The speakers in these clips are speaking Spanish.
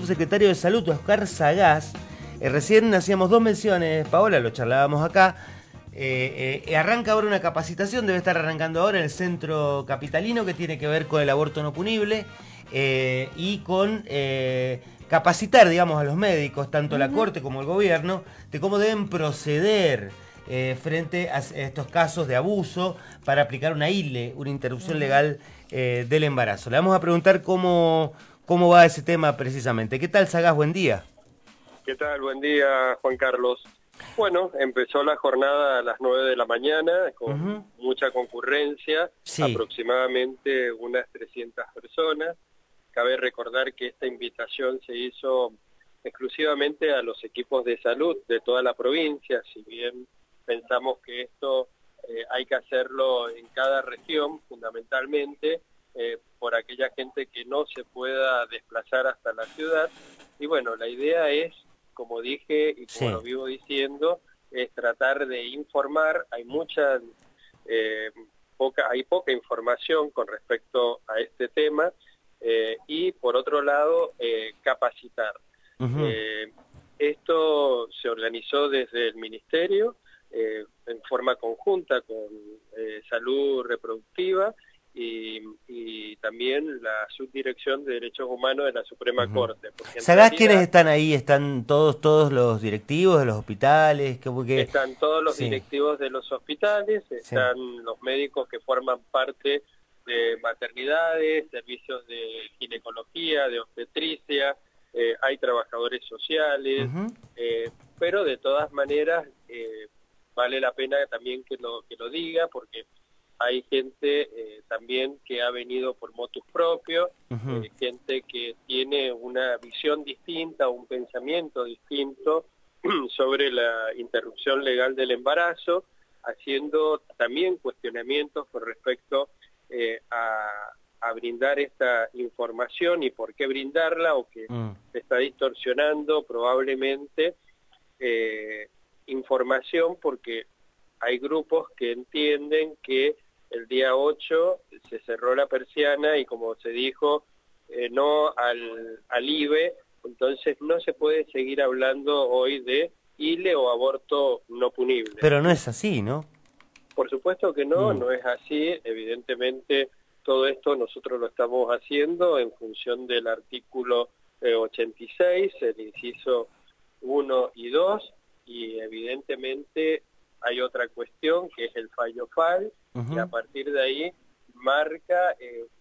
subsecretario de Salud, Oscar Sagaz. Recién hacíamos dos menciones, Paola, lo charlábamos acá. Arranca ahora una capacitación, debe estar arrancando ahora en el centro capitalino, que tiene que ver con el aborto no punible y con capacitar, digamos, a los médicos, tanto la Corte como el gobierno, de cómo deben proceder frente a estos casos de abuso para aplicar una ILE, una interrupción legal del embarazo. Le vamos a preguntar cómo va ese tema precisamente. ¿Qué tal, Sagaz? Buen día. ¿Qué tal? Buen día, Juan Carlos. Bueno, empezó la jornada a las 9 de la mañana con mucha concurrencia, aproximadamente unas 300 personas. Cabe recordar que esta invitación se hizo exclusivamente a los equipos de salud de toda la provincia, si bien pensamos que esto hay que hacerlo en cada región, fundamentalmente, por aquella gente que no se pueda desplazar hasta la ciudad. Y bueno, la idea es, como dije y como lo vivo diciendo, es tratar de informar. Hay poca información con respecto a este tema, y por otro lado, capacitar. Esto se organizó desde el Ministerio en forma conjunta con Salud Reproductiva y también la Subdirección de Derechos Humanos de la Suprema Corte. ¿Sabés quiénes están ahí? ¿Están todos los directivos de los hospitales? Están todos los directivos de los hospitales, están los médicos que forman parte de maternidades, servicios de ginecología, de obstetricia, hay trabajadores sociales, pero de todas maneras vale la pena también que lo diga, porque hay gente también que ha venido por motus propio, gente que tiene una visión distinta, un pensamiento distinto sobre la interrupción legal del embarazo, haciendo también cuestionamientos con respecto a brindar esta información y por qué brindarla, o que se está distorsionando probablemente información, porque hay grupos que entienden que el día 8 se cerró la persiana y, como se dijo, no al IVE, entonces no se puede seguir hablando hoy de ILE o aborto no punible. Pero no es así, ¿no? Por supuesto que no, no es así. Evidentemente todo esto nosotros lo estamos haciendo en función del artículo 86, el inciso 1 y 2, y evidentemente hay otra cuestión que es el fallo FAL, y a partir de ahí marca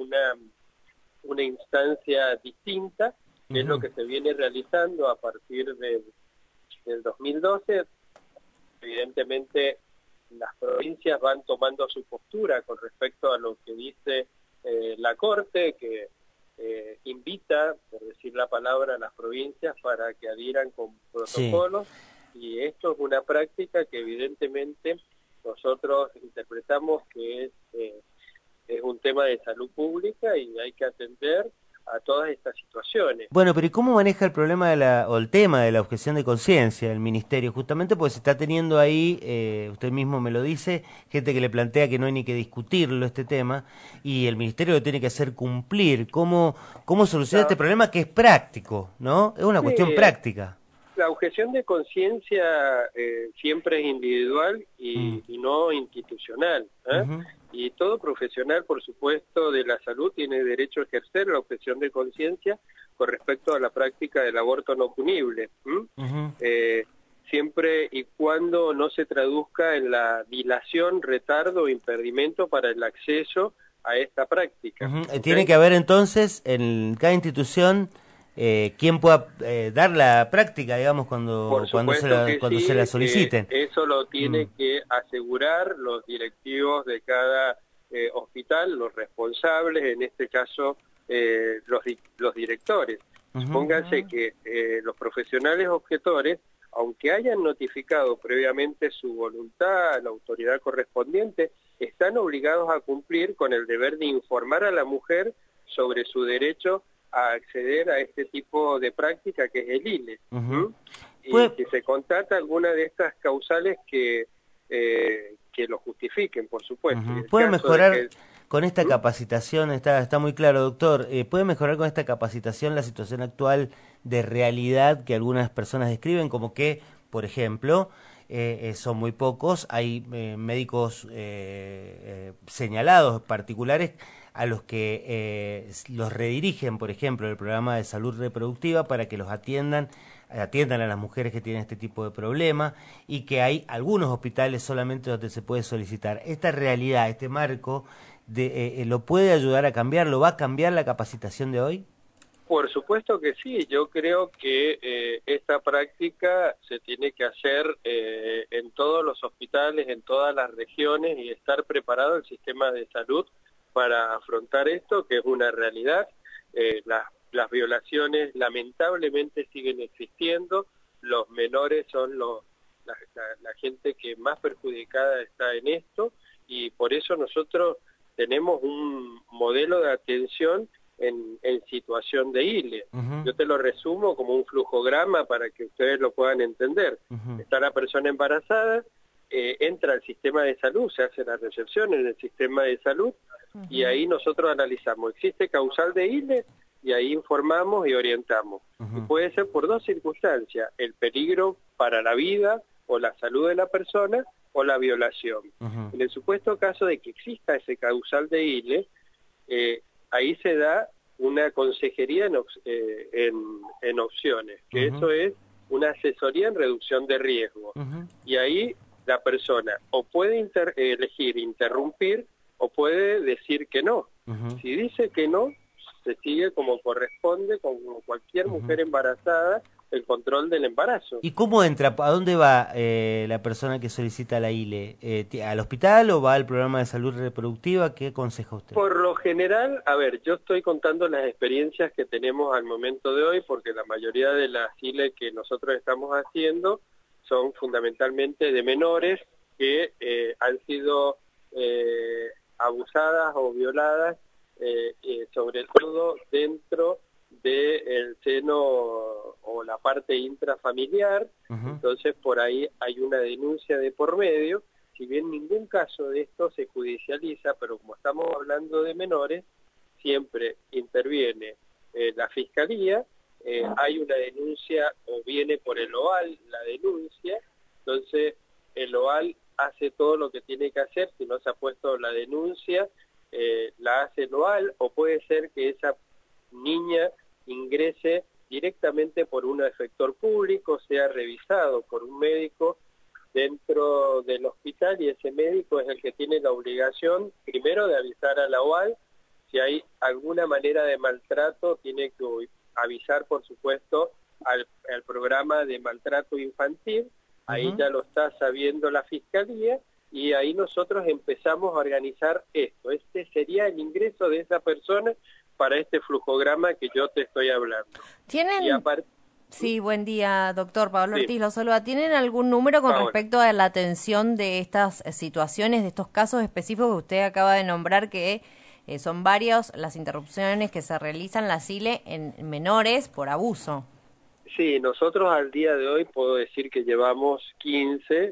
una instancia distinta, que es lo que se viene realizando a partir del 2012. Evidentemente las provincias van tomando su postura con respecto a lo que dice la Corte, que invita, por decir la palabra, a las provincias para que adhieran con protocolos. Y esto es una práctica que evidentemente nosotros interpretamos que es un tema de salud pública y hay que atender a todas estas situaciones. Bueno, pero ¿y cómo maneja el problema o el tema de la objeción de conciencia del Ministerio? Justamente porque se está teniendo ahí, usted mismo me lo dice, gente que le plantea que no hay ni que discutirlo este tema, y el Ministerio lo tiene que hacer cumplir. ¿Cómo soluciona este problema que es práctico, no? Es una cuestión práctica. La objeción de conciencia siempre es individual y no institucional, y todo profesional, por supuesto, de la salud tiene derecho a ejercer la objeción de conciencia con respecto a la práctica del aborto no punible, siempre y cuando no se traduzca en la dilación, retardo o impedimento para el acceso a esta práctica. Tiene que haber entonces en cada institución quien pueda dar la práctica, digamos, cuando se la soliciten. Eso lo tiene que asegurar los directivos de cada hospital, los responsables, en este caso los directores. Supónganse que los profesionales objetores, aunque hayan notificado previamente su voluntad a la autoridad correspondiente, están obligados a cumplir con el deber de informar a la mujer sobre su derecho a acceder a este tipo de práctica que es el ILE. Y que se constata alguna de estas causales que lo justifiquen, por supuesto. ¿Puede mejorar con esta capacitación? Está muy claro, doctor. ¿Puede mejorar con esta capacitación la situación actual de realidad que algunas personas describen, como que, por ejemplo, son muy pocos, hay médicos señalados particulares a los que los redirigen, por ejemplo, el programa de salud reproductiva para que los atiendan a las mujeres que tienen este tipo de problema, y que hay algunos hospitales solamente donde se puede solicitar. Esta realidad, este marco, ¿lo puede ayudar a cambiar? ¿Lo va a cambiar la capacitación de hoy? Por supuesto que sí, yo creo que esta práctica se tiene que hacer en todos los hospitales, en todas las regiones, y estar preparado el sistema de salud para afrontar esto, que es una realidad. Las violaciones lamentablemente siguen existiendo, los menores son la gente que más perjudicada está en esto, y por eso nosotros tenemos un modelo de atención en situación de ILE. Yo te lo resumo como un flujograma para que ustedes lo puedan entender. Está la persona embarazada, entra al sistema de salud, se hace la recepción en el sistema de salud, y ahí nosotros analizamos, ¿existe causal de ILE? Y ahí informamos y orientamos. Y puede ser por dos circunstancias: el peligro para la vida o la salud de la persona, o la violación. En el supuesto caso de que exista ese causal de ILE, ahí se da una consejería en opciones, que eso es una asesoría en reducción de riesgo. Y ahí la persona o puede elegir interrumpir o puede decir que no. Si dice que no, se sigue como corresponde, como cualquier mujer embarazada, el control del embarazo. ¿Y cómo entra? ¿A dónde va la persona que solicita la ILE? ¿Al hospital o va al programa de salud reproductiva? ¿Qué aconseja usted? Por lo general, a ver, yo estoy contando las experiencias que tenemos al momento de hoy, porque la mayoría de las ILE que nosotros estamos haciendo son fundamentalmente de menores que han sido abusadas o violadas, sobre todo dentro del seno o la parte intrafamiliar. Entonces por ahí hay una denuncia de por medio. Si bien ningún caso de esto se judicializa, pero como estamos hablando de menores, siempre interviene la Fiscalía, hay una denuncia o viene por el OAL la denuncia, entonces el OAL hace todo lo que tiene que hacer. Si no se ha puesto la denuncia, la hace el OAL, o puede ser que esa niña ingrese directamente por un efector público, sea revisado por un médico dentro del hospital, y ese médico es el que tiene la obligación primero de avisar a la OAL. Si hay alguna manera de maltrato, tiene que avisar, por supuesto, al programa de maltrato infantil. Ahí ya lo está sabiendo la Fiscalía, y ahí nosotros empezamos a organizar esto. Este sería el ingreso de esa persona para este flujograma que yo te estoy hablando. ¿Tienen? Sí, buen día, doctor Pablo Ortiz lo saluda. ¿Tienen algún número con respecto a la atención de estas situaciones, de estos casos específicos que usted acaba de nombrar, que son varias las interrupciones que se realizan, la ILE, en menores por abuso? Sí, nosotros al día de hoy puedo decir que llevamos 15,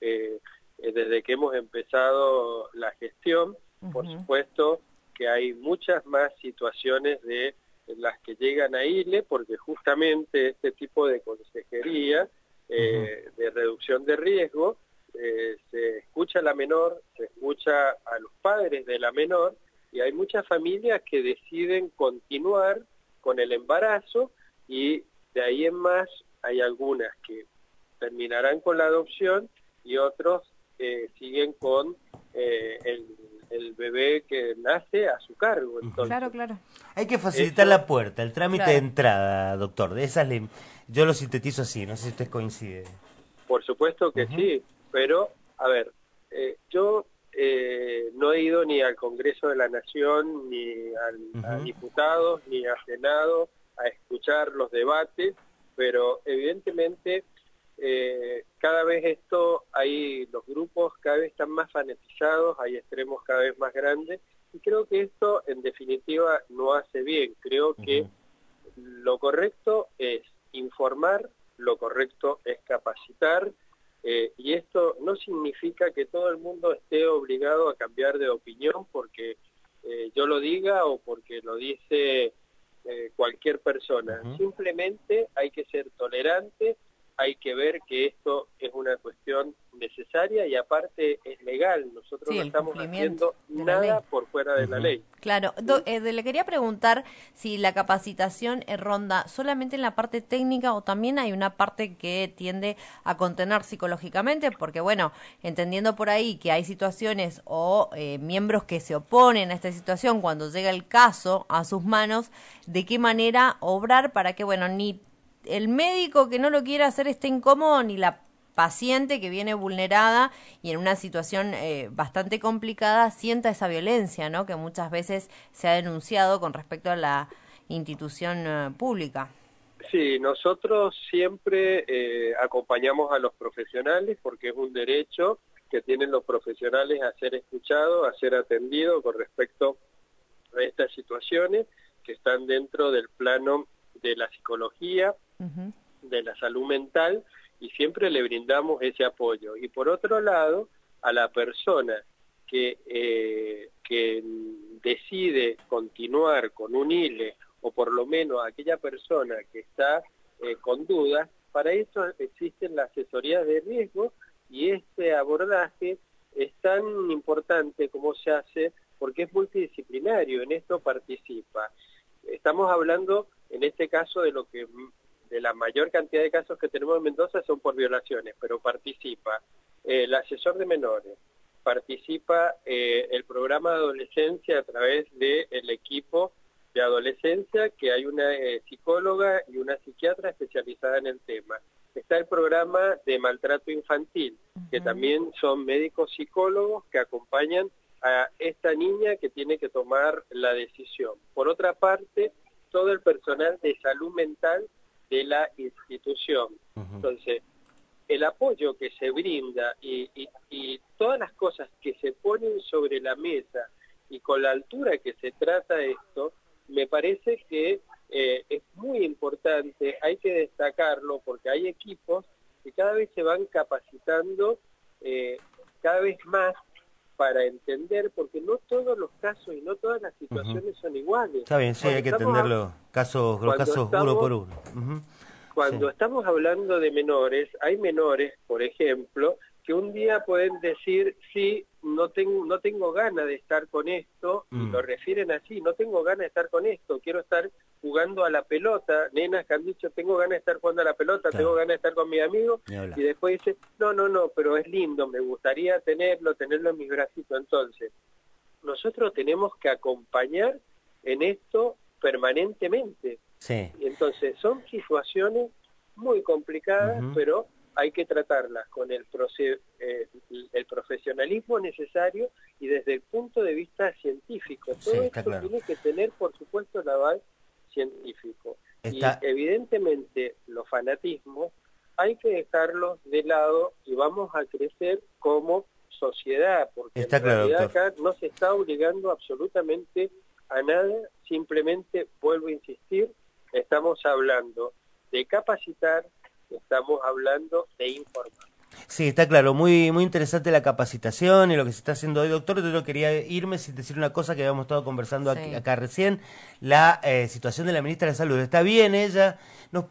desde que hemos empezado la gestión. Por supuesto que hay muchas más situaciones de las que llegan a ILE, porque justamente este tipo de consejería de reducción de riesgo, se escucha a la menor, se escucha a los padres de la menor, y hay muchas familias que deciden continuar con el embarazo, y de ahí en más hay algunas que terminarán con la adopción y otros siguen con el bebé que nace a su cargo. Entonces, claro. Hay que facilitar la puerta, el trámite de entrada, doctor. De esas yo lo sintetizo así, no sé si usted coincide. Por supuesto que sí, pero, a ver, yo no he ido ni al Congreso de la Nación, ni a diputados, ni a Senado a escuchar los debates, pero evidentemente cada vez los grupos cada vez están más fanatizados, hay extremos cada vez más grandes, y creo que esto en definitiva no hace bien. Creo que lo correcto es informar, lo correcto es capacitar, y esto no significa que todo el mundo esté obligado a cambiar de opinión porque yo lo diga o porque lo dice cualquier persona. Simplemente hay que ser tolerante, hay que ver que esto es una cuestión necesaria y aparte es legal. Nosotros no estamos haciendo nada por fuera de la ley. Claro. Le quería preguntar si la capacitación ronda solamente en la parte técnica o también hay una parte que tiende a contener psicológicamente, porque bueno, entendiendo por ahí que hay situaciones o miembros que se oponen a esta situación cuando llega el caso a sus manos, ¿de qué manera obrar para que, bueno, ni el médico que no lo quiera hacer esté incómodo, ni la paciente que viene vulnerada y en una situación bastante complicada sienta esa violencia, ¿no?, que muchas veces se ha denunciado con respecto a la institución pública? Sí, nosotros siempre acompañamos a los profesionales porque es un derecho que tienen los profesionales a ser escuchados, a ser atendidos con respecto a estas situaciones que están dentro del plano de la psicología, de la salud mental, y siempre le brindamos ese apoyo. Y por otro lado, a la persona que decide continuar con un ILE, o por lo menos a aquella persona que está con dudas, para eso existen las asesorías de riesgo, y este abordaje es tan importante como se hace porque es multidisciplinario. En esto participa. Estamos hablando, en este caso, de la mayor cantidad de casos que tenemos en Mendoza son por violaciones, pero participa el asesor de menores, participa el programa de adolescencia a través del equipo de adolescencia, que hay una psicóloga y una psiquiatra especializada en el tema. Está el programa de maltrato infantil, que también son médicos psicólogos que acompañan a esta niña que tiene que tomar la decisión. Por otra parte, todo el personal de salud mental de la institución. Entonces, el apoyo que se brinda y todas las cosas que se ponen sobre la mesa y con la altura que se trata esto, me parece que es muy importante, hay que destacarlo porque hay equipos que cada vez se van capacitando cada vez más para entender, porque no todos los casos y no todas las situaciones son iguales. Está bien, sí, hay que entender los casos uno por uno. Cuando estamos hablando de menores, hay menores, por ejemplo, que un día pueden decir, sí, no tengo ganas de estar con esto, y lo refieren así, no tengo ganas de estar con esto, quiero estar jugando a la pelota. Nenas que han dicho, tengo ganas de estar jugando a la pelota, tengo ganas de estar con mi amigo, y después dice, no, pero es lindo, me gustaría tenerlo en mis bracitos. Entonces, nosotros tenemos que acompañar en esto permanentemente. Sí. Entonces, son situaciones muy complicadas, pero hay que tratarlas con el profesionalismo necesario y desde el punto de vista científico. Todo esto tiene que tener, por supuesto, el aval científico. Y evidentemente los fanatismos hay que dejarlos de lado y vamos a crecer como sociedad, porque en realidad acá no se está obligando absolutamente a nada, simplemente, vuelvo a insistir, estamos hablando de capacitar, estamos hablando de informar. Sí, está claro, muy interesante la capacitación y lo que se está haciendo hoy, doctor. Yo quería irme sin decir una cosa que habíamos estado conversando acá recién, la situación de la ministra de Salud. ¿Está bien ella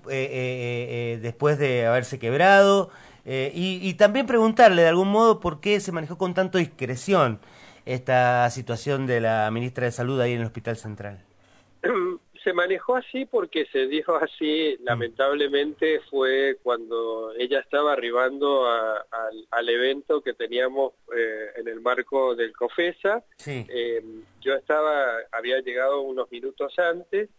después de haberse quebrado? Y también preguntarle de algún modo por qué se manejó con tanto discreción esta situación de la ministra de Salud ahí en el Hospital Central. Se manejó así porque se dijo así, lamentablemente fue cuando ella estaba arribando al evento que teníamos en el marco del COFESA. Sí. Yo había llegado unos minutos antes,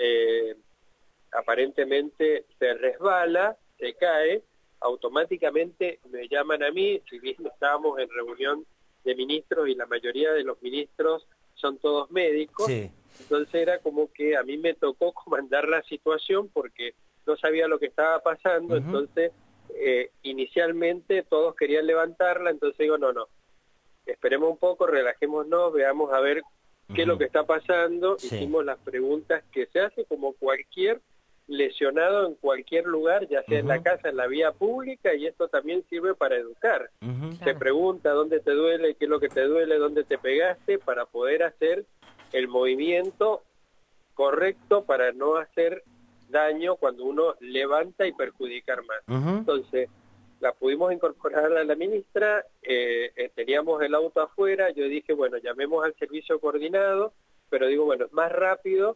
aparentemente se resbala, se cae, automáticamente me llaman a mí, si bien estábamos en reunión de ministros y la mayoría de los ministros son todos médicos. Sí. Entonces era como que a mí me tocó comandar la situación porque no sabía lo que estaba pasando. Entonces inicialmente todos querían levantarla, entonces digo, no, esperemos un poco, relajémonos, veamos a ver qué es lo que está pasando. Sí. Hicimos las preguntas que se hace como cualquier lesionado en cualquier lugar, ya sea en la casa, en la vía pública, y esto también sirve para educar. Se pregunta dónde te duele, qué es lo que te duele, dónde te pegaste, para poder hacer el movimiento correcto para no hacer daño cuando uno levanta y perjudicar más. Entonces, la pudimos incorporar a la ministra, teníamos el auto afuera, yo dije, bueno, llamemos al servicio coordinado, pero digo, bueno, es más rápido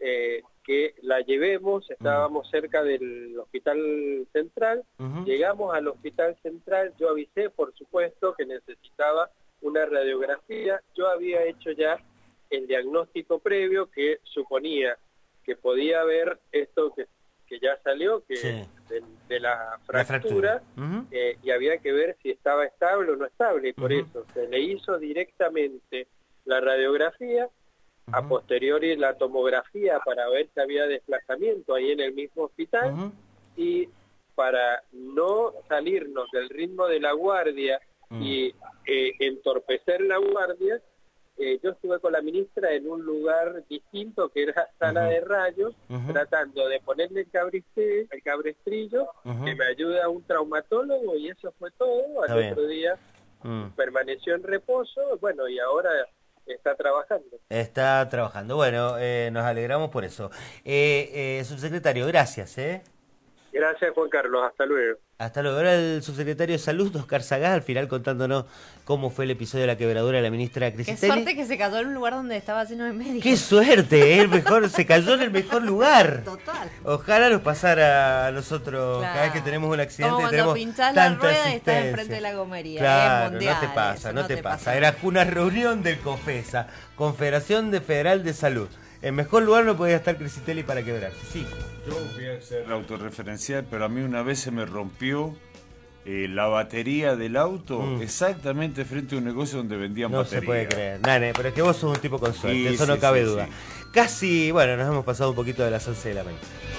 que la llevemos, estábamos cerca del hospital central, llegamos al hospital central, yo avisé, por supuesto, que necesitaba una radiografía, yo había hecho ya el diagnóstico previo que suponía que podía haber esto que ya salió, que sí, de la fractura, y había que ver si estaba estable o no estable, y por eso se le hizo directamente la radiografía, a posteriori la tomografía para ver si había desplazamiento ahí en el mismo hospital, y para no salirnos del ritmo de la guardia y entorpecer la guardia, yo estuve con la ministra en un lugar distinto que era sala de rayos, tratando de ponerle el cabrestrillo, que me ayuda un traumatólogo, y eso fue todo. Al otro día permaneció en reposo, bueno, y ahora está trabajando. Está trabajando. Bueno, nos alegramos por eso. Subsecretario, gracias. Gracias, Juan Carlos. Hasta luego. Hasta luego. Ahora el subsecretario de Salud, Oscar Sagás, al final contándonos cómo fue el episodio de la quebradura de la ministra Crisitelli. Qué suerte que se cayó en un lugar donde estaba lleno de médicos. ¡Qué suerte! El mejor, se cayó en el mejor lugar. Total. Ojalá nos pasara a nosotros, cada vez que tenemos un accidente. Como tenemos cuando pinchás tanta la rueda y asistencia. estás enfrente de la gomería. Claro, mundial, no te pasa, eso, no te pasa. Era una reunión del COFESA, Confederación Federal de Salud. En mejor lugar no podía estar Crisitelli para quebrarse. Sí. Yo voy a ser autorreferencial, pero a mí una vez se me rompió la batería del auto exactamente frente a un negocio donde vendían baterías. No se puede creer. Nane, pero es que vos sos un tipo con suerte, Sí, eso sí, no cabe sí, duda. sí. Casi, bueno, nos hemos pasado un poquito de las 11 de la mañana.